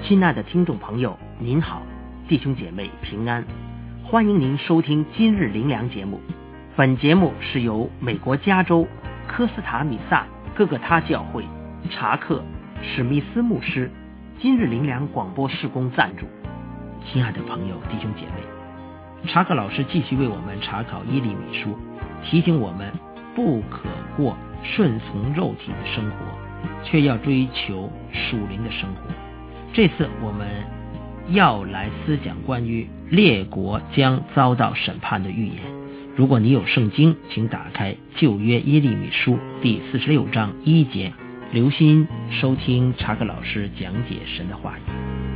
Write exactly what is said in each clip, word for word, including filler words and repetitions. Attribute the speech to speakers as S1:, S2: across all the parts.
S1: 亲爱的听众朋友，您好，弟兄姐妹平安，欢迎您收听今日灵粮节目。本节目是由美国加州科斯塔米萨各个他教会查克史密斯牧师今日灵粮广播事工赞助。亲爱的朋友，弟兄姐妹，查克老师继续为我们查考耶利米书，提醒我们不可过顺从肉体的生活，却要追求属灵的生活。这次我们要来思讲关于列国将遭到审判的预言。如果你有圣经，请打开旧约耶利米书第四十六章一节，留心收听查克老师讲解神的话语。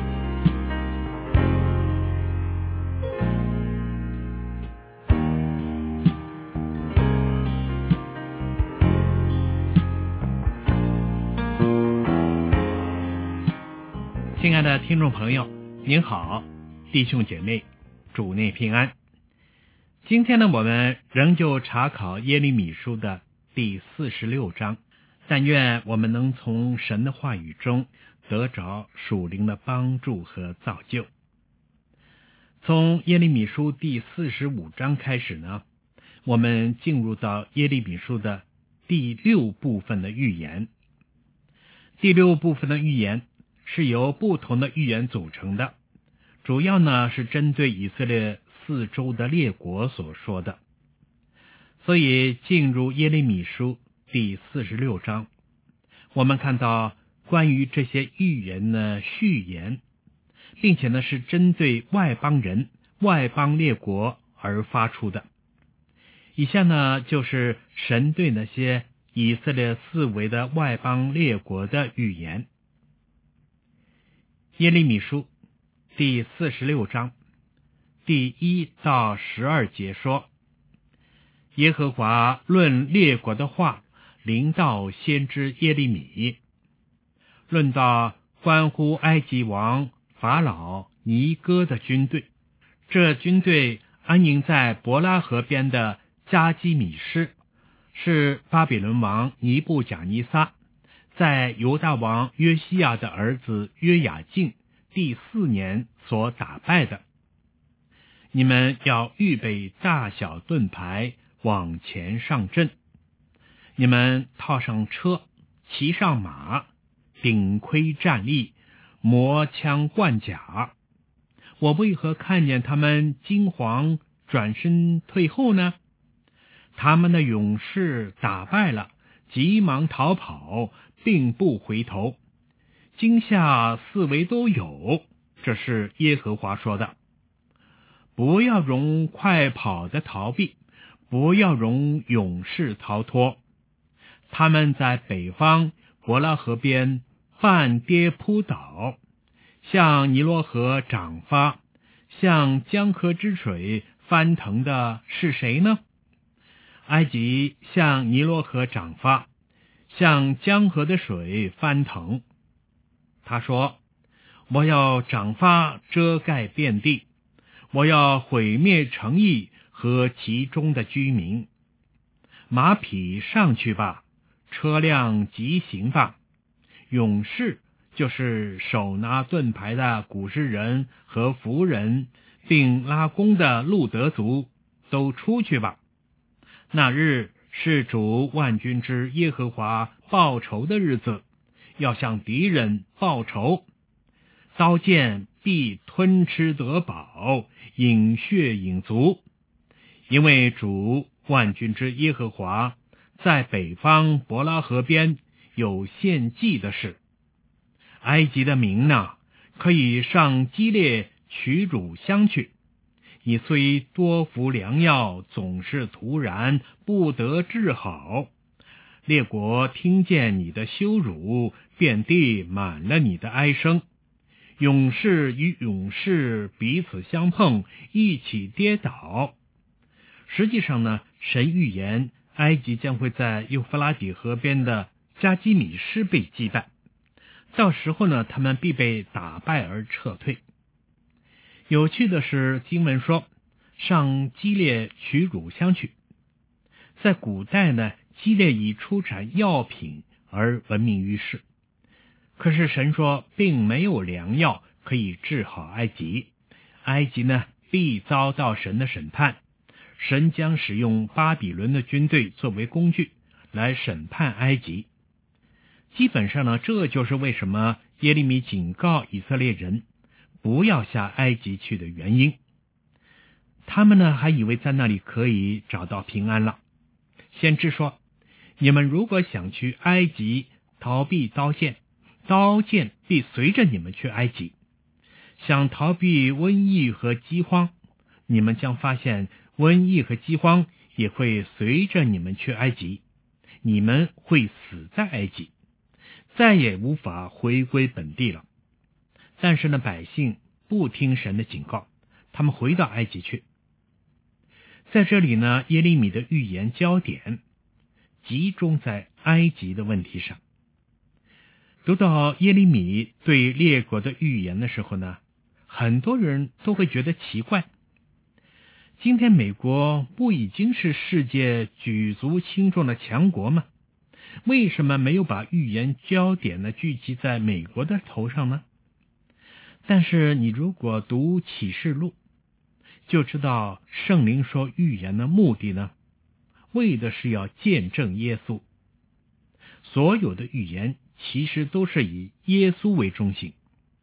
S2: 亲爱的听众朋友，您好，弟兄姐妹，主内平安。今天呢，我们仍旧查考耶利米书的第四十六章，但愿我们能从神的话语中得着属灵的帮助和造就。从耶利米书第四十五章开始呢，我们进入到耶利米书的第六部分的预言。第六部分的预言是由不同的预言组成的，主要呢是针对以色列四周的列国所说的。所以进入耶利米书第四十六章，我们看到关于这些预言的序言，并且呢是针对外邦人、外邦列国而发出的。以下呢就是神对那些以色列四围的外邦列国的预言。耶利米书第四十六章第一到十二节说，耶和华论列国的话临到先知耶利米，论到关乎埃及王法老尼哥的军队，这军队安营在伯拉河边的加基米施，是巴比伦王尼布甲尼撒在犹大王约西亚的儿子约雅敬第四年所打败的。你们要预备大小盾牌，往前上阵。你们套上车，骑上马，顶盔站立，磨枪贯甲。我为何看见他们惊惶，转身退后呢？他们的勇士打败了，急忙逃跑，并不回头，惊吓四围都有，这是耶和华说的。不要容快跑的逃避，不要容勇士逃脱。他们在北方伯拉河边半跌扑倒，向尼罗河涨发，向江河之水翻腾的是谁呢？埃及向尼罗河涨发，向江河的水翻腾。他说，我要涨发遮盖遍地，我要毁灭城邑和其中的居民。马匹上去吧，车辆疾行吧，勇士就是手拿盾牌的古诗人和弗人，并拉弓的路德族都出去吧。那日是主万军之耶和华报仇的日子，要向敌人报仇。刀剑必吞吃得饱，饮血饮足，因为主万军之耶和华在北方伯拉河边有献祭的事。埃及的民哪，可以上基列取乳香去。你虽多服良药，总是徒然，不得治好。列国听见你的羞辱，遍地满了你的哀声。勇士与勇士彼此相碰，一起跌倒。实际上呢，神预言埃及将会在幼发拉底河边的加基米施被击败，到时候呢，他们必被打败而撤退。有趣的是，经文说上基列取乳香去。在古代呢，基列以出产药品而闻名于世。 可是神说并没有良药可以治好埃及，埃及呢必遭到神的审判，神将使用巴比伦的军队作为工具来审判埃及。基本上呢，这就是为什么耶利米警告以色列人不要下埃及去的原因。他们呢还以为在那里可以找到平安了。先知说，你们如果想去埃及逃避刀剑，刀剑必随着你们去埃及。想逃避瘟疫和饥荒，你们将发现瘟疫和饥荒也会随着你们去埃及，你们会死在埃及，再也无法回归本地了。但是呢，百姓不听神的警告，他们回到埃及去。在这里呢，耶利米的预言焦点集中在埃及的问题上。读到耶利米对列国的预言的时候呢，很多人都会觉得奇怪。今天美国不已经是世界举足轻重的强国吗？为什么没有把预言焦点呢聚集在美国的头上呢？但是你如果读启示录，就知道圣灵说预言的目的呢，为的是要见证耶稣。所有的预言其实都是以耶稣为中心，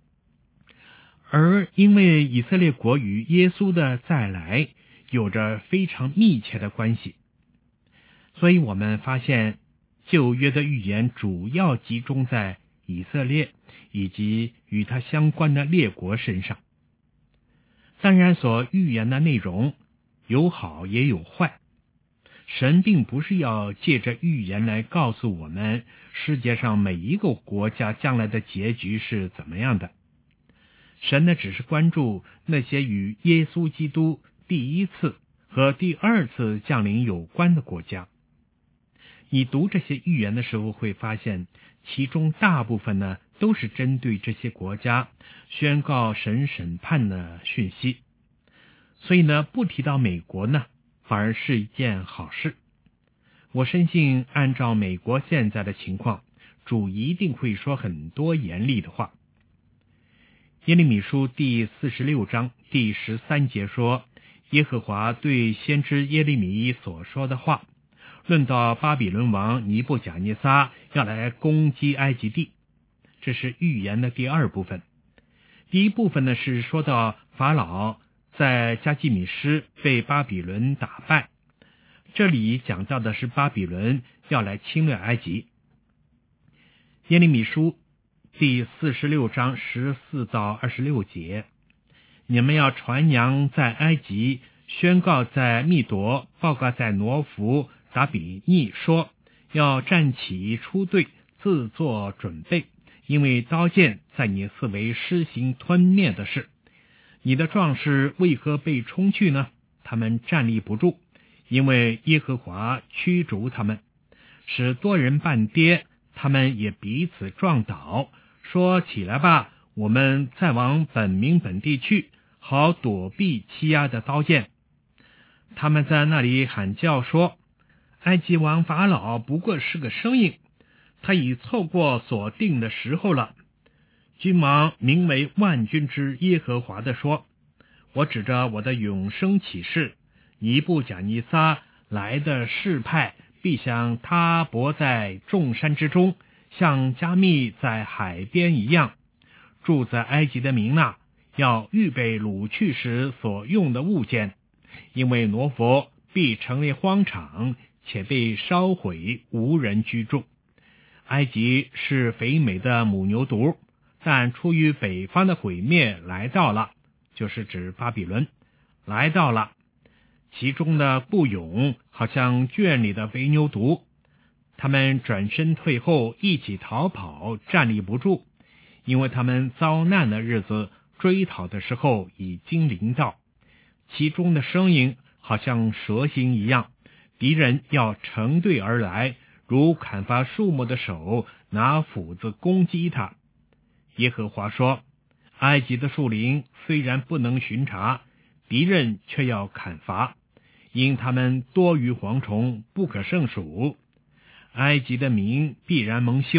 S2: 而因为以色列国与耶稣的再来有着非常密切的关系，所以我们发现旧约的预言主要集中在以色列以及与它相关的列国身上。当然所预言的内容有好也有坏，神并不是要借着预言来告诉我们世界上每一个国家将来的结局是怎么样的。神呢，只是关注那些与耶稣基督第一次和第二次降临有关的国家。你读这些预言的时候会发现，其中大部分呢都是针对这些国家宣告神审判的讯息。所以呢，不提到美国呢，反而是一件好事。我深信按照美国现在的情况，主一定会说很多严厉的话。耶利米书第四十六章第十三节说，耶和华对先知耶利米所说的话，论到巴比伦王尼布甲尼撒要来攻击埃及地。这是预言的第二部分。第一部分呢，是说到法老在加基米施被巴比伦打败，这里讲到的是巴比伦要来侵略埃及。耶利米书第四十六章十四到二十六节，你们要传扬在埃及，宣告在密夺，报告在挪弗达比尼，说要站起出队，自作准备，因为刀剑在你四围施行吞灭的事。你的壮士为何被冲去呢？他们站立不住，因为耶和华驱逐他们，使多人半跌，他们也彼此撞倒，说起来吧，我们再往本民本地去，好躲避欺压的刀剑。他们在那里喊叫说，埃及王法老不过是个声音，他已凑过所定的时候了。君王名为万军之耶和华的说，我指着我的永生起誓，尼布甲尼撒来的势派必像他泊在众山之中，像加密在海边一样。住在埃及的民哪，要预备掳去时所用的物件，因为挪佛必成为荒场，且被烧毁，无人居住。埃及是肥美的母牛犊，但出于北方的毁灭来到了，就是指巴比伦来到了，其中的不勇好像圈里的肥牛犊，他们转身退后，一起逃跑，站立不住，因为他们遭难的日子，追讨的时候已经临到，其中的声音好像蛇形一样，敌人要成队而来，如砍伐树木的手拿斧子攻击他。耶和华说，埃及的树林虽然不能巡查，敌人却要砍伐，因他们多于蝗虫，不可胜数。埃及的民必然蒙羞，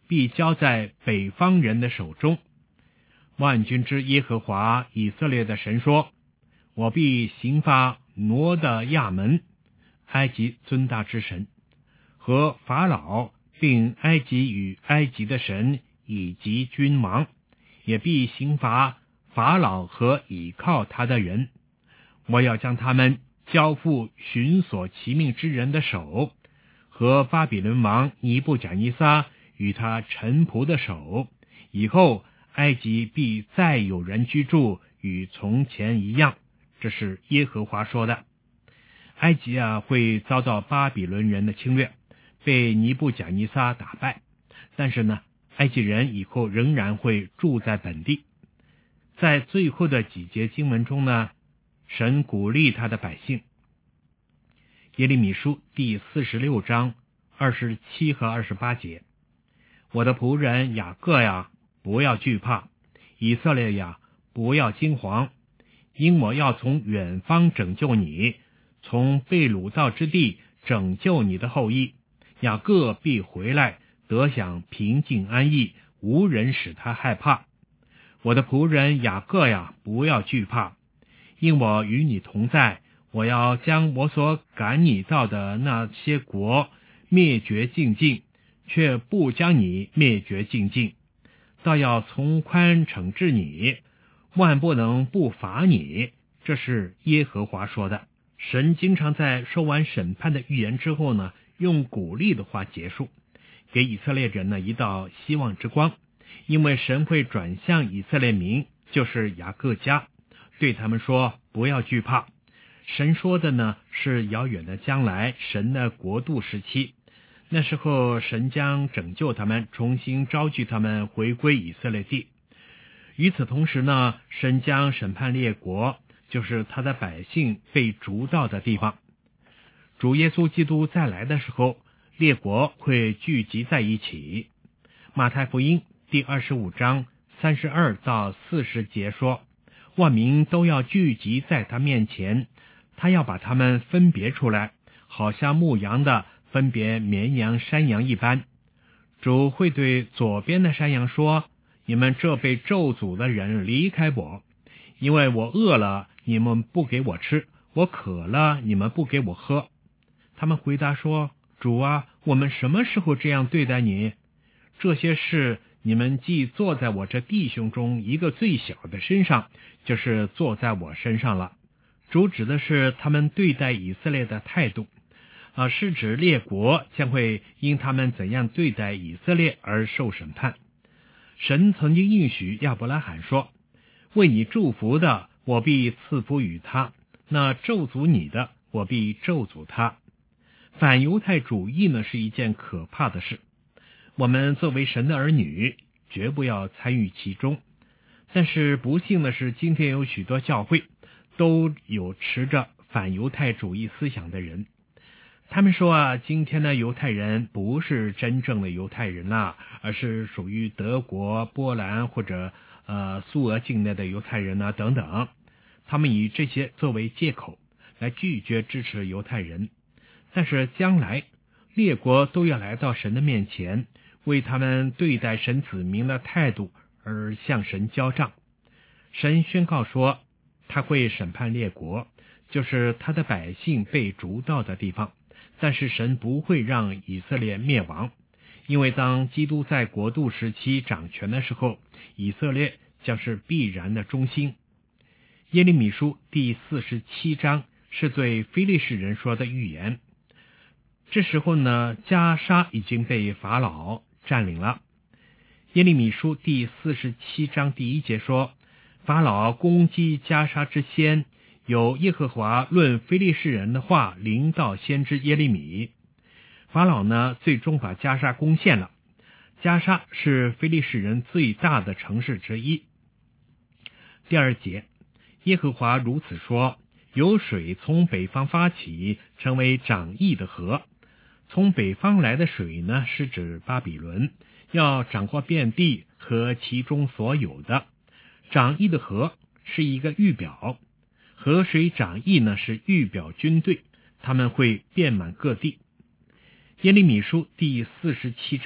S2: 必交在北方人的手中。万军之耶和华以色列的神说，我必刑罚挪的亚门，埃及尊大之神，和法老，并埃及与埃及的神以及君王，也必刑罚法老和倚靠他的人。我要将他们交付寻索其命之人的手，和巴比伦王尼布甲尼撒与他臣仆的手，以后埃及必再有人居住，与从前一样。这是耶和华说的。埃及啊，会遭到巴比伦人的侵略，被尼布甲尼撒打败，但是呢，埃及人以后仍然会住在本地。在最后的几节经文中呢，神鼓励他的百姓。耶利米书第四十六章二十七和二十八节，我的仆人雅各呀，不要惧怕，以色列呀，不要惊惶，因我要从远方拯救你，从被掳到之地拯救你的后裔。雅各必回来，得享平静安逸，无人使他害怕。我的仆人雅各呀，不要惧怕，因我与你同在，我要将我所赶你到的那些国灭绝尽尽，却不将你灭绝尽尽，倒要从宽惩治你，万不能不罚你。这是耶和华说的。神经常在说完审判的预言之后呢，用鼓励的话结束，给以色列人呢一道希望之光，因为神会转向以色列民，就是雅各家，对他们说不要惧怕。神说的呢是遥远的将来，神的国度时期，那时候神将拯救他们，重新招聚他们回归以色列地。与此同时呢，神将审判列国，就是他的百姓被逐到的地方。主耶稣基督再来的时候，列国会聚集在一起。马太福音第二十五章三十二到四十节说，万民都要聚集在他面前，他要把他们分别出来，好像牧羊的分别绵羊山羊一般。主会对左边的山羊说，你们这被咒诅的人离开我，因为我饿了，你们不给我吃，我渴了，你们不给我喝。他们回答说，主啊，我们什么时候这样对待你？这些事你们既坐在我这弟兄中一个最小的身上，就是坐在我身上了。主指的是他们对待以色列的态度，啊，是指列国将会因他们怎样对待以色列而受审判。神曾经应许亚伯拉罕说，为你祝福的，我必赐福与他；那咒诅你的，我必咒诅他。反犹太主义呢，是一件可怕的事。我们作为神的儿女，绝不要参与其中。但是不幸的是，今天有许多教会都有持着反犹太主义思想的人。他们说啊，今天的犹太人不是真正的犹太人啦，而是属于德国、波兰或者呃苏俄境内的犹太人啊等等。他们以这些作为借口来拒绝支持犹太人。但是将来列国都要来到神的面前，为他们对待神子民的态度而向神交账。神宣告说，他会审判列国，就是他的百姓被逐到的地方。但是神不会让以色列灭亡，因为当基督在国度时期掌权的时候，以色列将是必然的中心。耶利米书第四十七章是对非利士人说的预言。这时候呢，加沙已经被法老占领了。耶利米书第四十七章第一节说，法老攻击加沙之先，有耶和华论非利士人的话临到先知耶利米。法老呢，最终把加沙攻陷了。加沙是非利士人最大的城市之一。第二节，耶和华如此说，有水从北方发起，成为涨溢的河。从北方来的水呢，是指巴比伦，要涨过遍地和其中所有的。涨溢的河是一个预表，河水涨溢呢是预表军队，他们会遍满各地。耶利米书第四十七章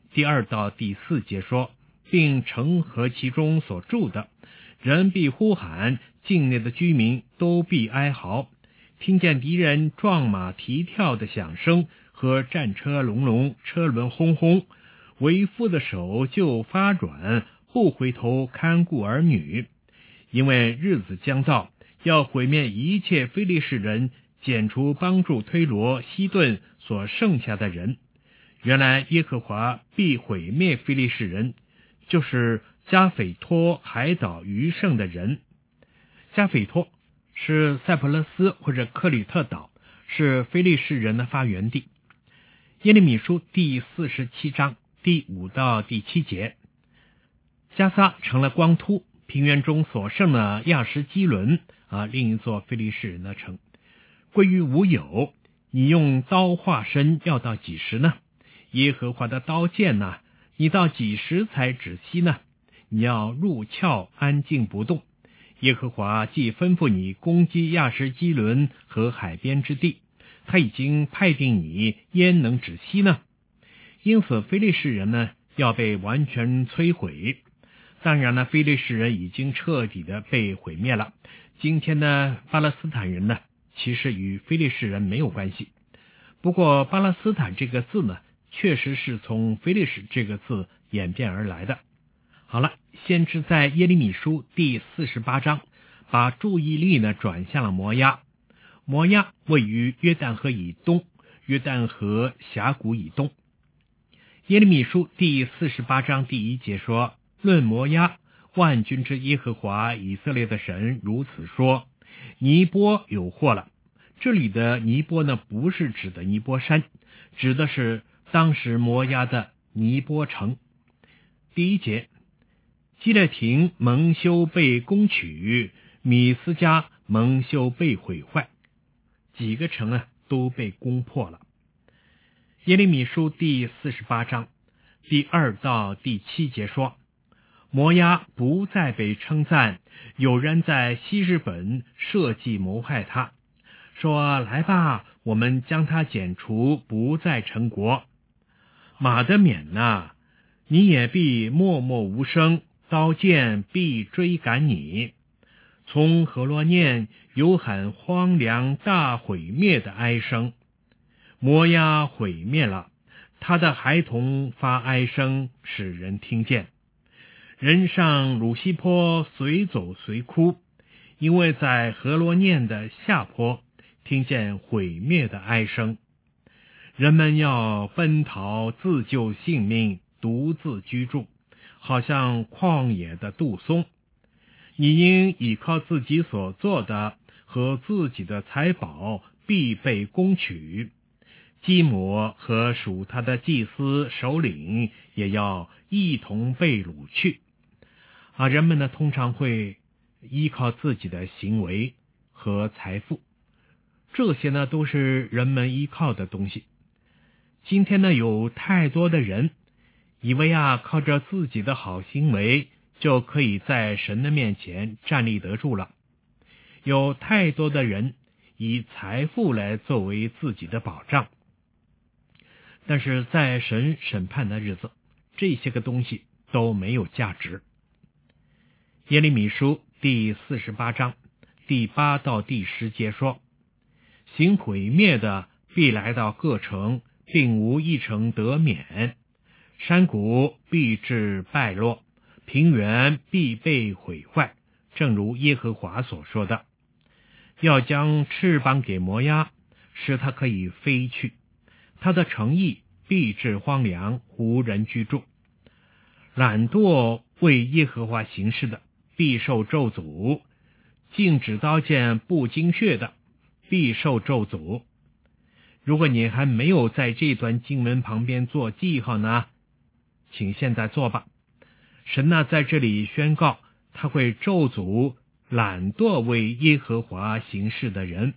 S2: 第二到第四节说，并城和其中所住的人必呼喊，境内的居民都必哀嚎，听见敌人撞马蹄跳的响声和战车隆隆，车轮轰轰，为父的手就发软，不回头看顾儿女，因为日子将到，要毁灭一切非利士人，剪除帮助推罗、西顿所剩下的人。原来耶和华必毁灭非利士人，就是加斐托海岛余剩的人。加斐托是塞浦路斯或者克里特岛，是非利士人的发源地。耶利米书第四十七章第五到第七节，加撒成了光秃，平原中所剩的亚什基伦啊，另一座非利士人的城，归于无有。你用刀划身要到几时呢？耶和华的刀剑呢、啊？你到几时才止息呢？你要入鞘安静不动。耶和华既吩咐你攻击亚什基伦和海边之地，他已经派定你，焉能止息呢？因此非利士人呢要被完全摧毁。当然了，非利士人已经彻底的被毁灭了。今天的巴勒斯坦人呢，其实与非利士人没有关系。不过巴勒斯坦这个字呢，确实是从非利士这个字演变而来的。好了，先知在耶利米书第四十八章把注意力呢转向了摩押。摩押位于约旦河以东，约旦河峡谷以东。耶利米书第四十八章第一节说，论摩押，万军之耶和华以色列的神如此说，尼波有祸了。这里的尼波呢，不是指的尼波山，指的是当时摩押的尼波城。第一节，基列亭蒙羞被攻取，米斯加蒙羞被毁坏，几个城啊都被攻破了。耶利米书第四十八章第二到第七节说，摩押不再被称赞，有人在希日本设计谋害他，说来吧，我们将他剪除，不再成国。马德缅哪，你也必默默无声，刀剑必追赶你。从何罗念有喊荒凉大毁灭的哀声，摩押毁灭了，他的孩童发哀声，使人听见。人上鲁西坡随走随哭，因为在何罗念的下坡听见毁灭的哀声。人们要奔逃自救性命，独自居住，好像旷野的杜松。你应倚靠自己所做的和自己的财宝，必被攻取。基摩和属他的祭司首领也要一同被掳去。啊，人们呢通常会依靠自己的行为和财富，这些呢都是人们依靠的东西。今天呢有太多的人以为啊靠着自己的好行为就可以在神的面前站立得住了。有太多的人以财富来作为自己的保障，但是在神审判的日子，这些个东西都没有价值。耶利米书第四十八章第八到第十节说，行毁灭的必来到各城，并无一城得免。山谷必致败落，平原必被毁坏，正如耶和华所说的。要将翅膀给摩押，使它可以飞去，它的城邑必致荒凉，无人居住。懒惰为耶和华行事的，必受咒诅；禁止刀剑不经血的，必受咒诅。如果你还没有在这段经文旁边做记号呢，请现在做吧。神呢在这里宣告，他会咒诅懒惰为耶和华行事的人。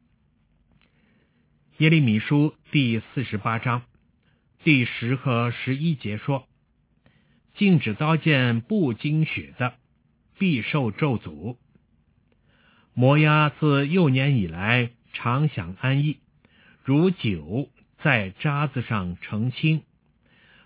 S2: 耶利米书第四十八章第十和十一节说，禁止刀剑不经血的，必受咒诅。摩押自幼年以来常享安逸，如酒在渣子上澄清。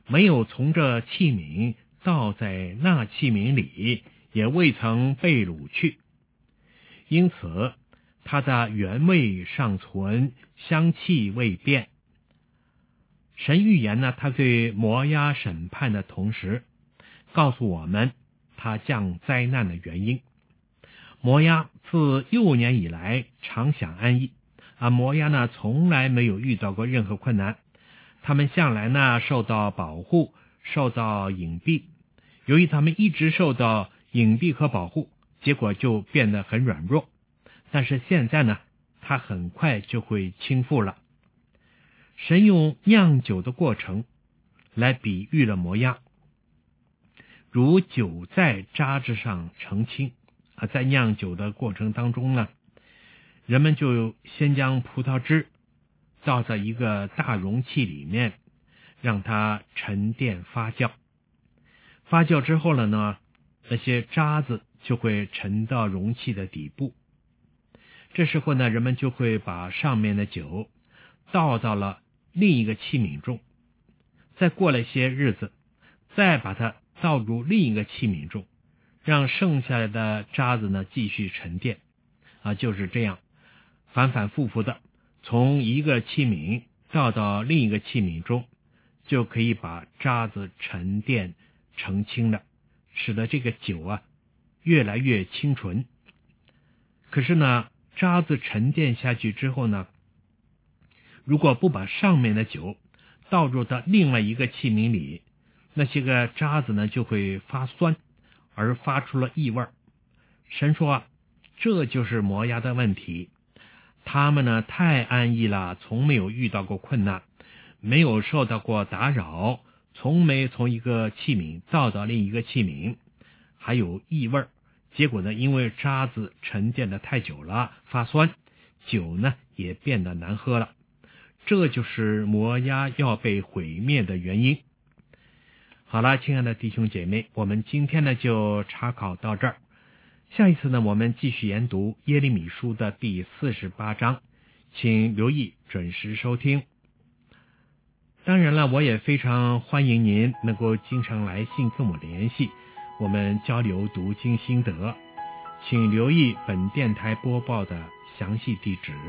S2: 没有从这器皿倒在那器皿里，也未曾被掳去，因此它的原味尚存，香气未变。神预言呢，他对摩押审判的同时，告诉我们他降灾难的原因。摩押自幼年以来常享安逸啊，摩押呢从来没有遇到过任何困难，他们向来呢受到保护，受到隐蔽。由于他们一直受到隐蔽和保护，结果就变得很软弱。但是现在呢，他很快就会倾覆了。神用酿酒的过程来比喻了摩押，如酒在渣子上澄清啊，在酿酒的过程当中呢，人们就先将葡萄汁倒在一个大容器里面，让它沉淀发酵。发酵之后了呢，那些渣子就会沉到容器的底部。这时候呢，人们就会把上面的酒倒到了另一个器皿中，再过了些日子，再把它倒入另一个器皿中，让剩下来的渣子呢继续沉淀啊，就是这样反反复复的从一个器皿倒到另一个器皿中，就可以把渣子沉淀澄清了，使得这个酒啊越来越清纯。可是呢，渣子沉淀下去之后呢，如果不把上面的酒倒入到另外一个器皿里，那些个渣子呢就会发酸，而发出了异味。神说啊，这就是摩押的问题。他们呢太安逸了，从没有遇到过困难，没有受到过打扰，从没从一个器皿倒到另一个器皿，还有异味。结果呢，因为渣子沉淀的太久了，发酸，酒呢也变得难喝了。这就是摩押要被毁灭的原因。好了，亲爱的弟兄姐妹，我们今天呢就查考到这儿。下一次呢，我们继续研读耶利米书的第四十八章，请留意准时收听。当然了，我也非常欢迎您能够经常来信跟我联系，我们交流读经心得，请留意本电台播报的详细地址。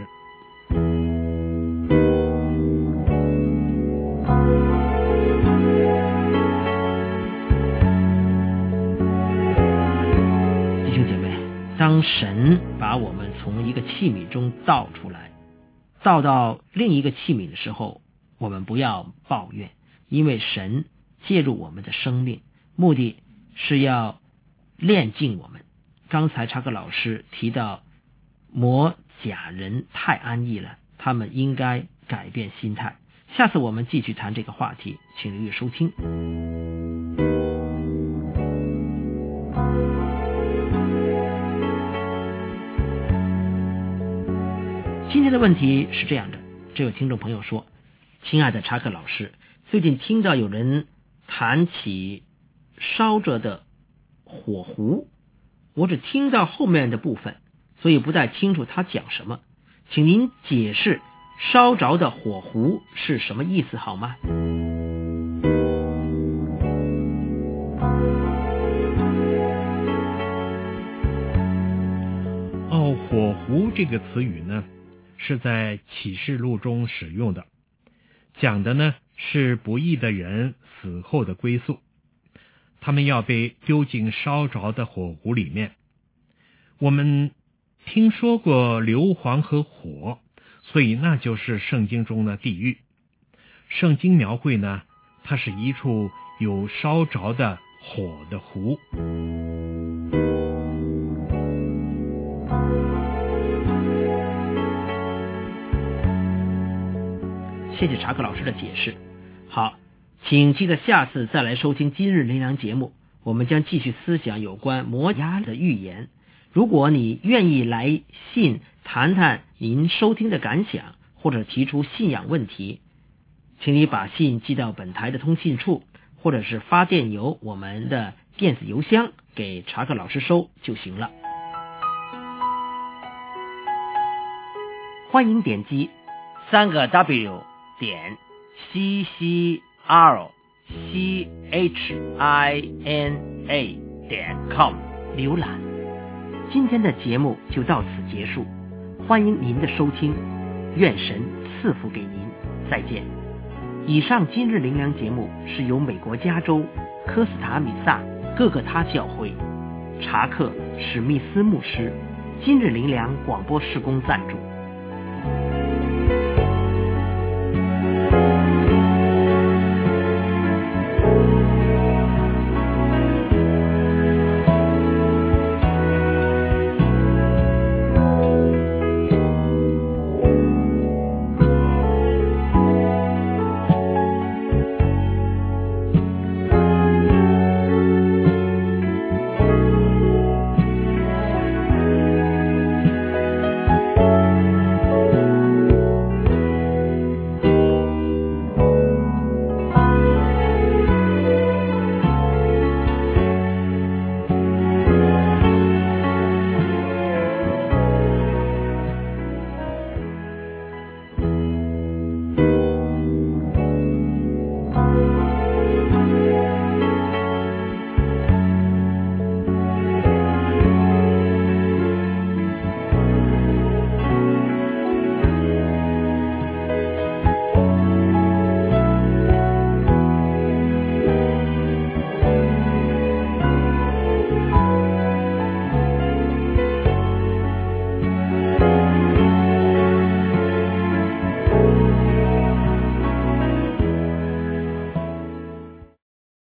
S1: 弟兄姐妹，当神把我们从一个器皿中倒出来，倒到另一个器皿的时候，我们不要抱怨，因为神介入我们的生命，目的是要炼净我们。刚才查克老师提到摩甲人太安逸了，他们应该改变心态。下次我们继续谈这个话题，请留意收听。今天的问题是这样的，这位听众朋友说，亲爱的查克老师，最近听到有人谈起烧着的火壶，我只听到后面的部分，所以不太清楚他讲什么，请您解释烧着的火壶是什么意思好吗？
S2: 哦，火壶这个词语呢，是在启示录中使用的，讲的呢是不义的人死后的归宿，他们要被丢进烧着的火壶里面。我们听说过硫磺和火，所以那就是圣经中的地狱。圣经描绘呢，它是一处有烧着的火的湖。
S1: 谢谢查克老师的解释。好，请记得下次再来收听今日灵粮节目，我们将继续思想有关摩押的预言。如果你愿意来信谈谈您收听的感想，或者提出信仰问题，请你把信寄到本台的通信处，或者是发电邮我们的电子邮箱给查克老师收就行了。欢迎点击三个 W 点 C C R c h i n a 点 com 浏览。今天的节目就到此结束，欢迎您的收听，愿神赐福给您，再见。以上今日灵粮节目是由美国加州科斯塔米萨各个他教会查克史密斯牧师今日灵粮广播事工赞助。